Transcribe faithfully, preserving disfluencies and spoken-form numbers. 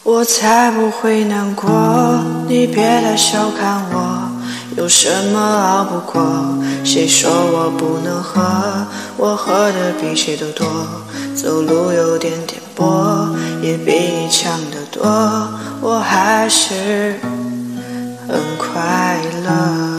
我才不会难过，你别太小看我，有什么熬不过，谁说我不能喝，我喝的比谁都多，走路有点颠簸，也比你强得多，我还是很快乐。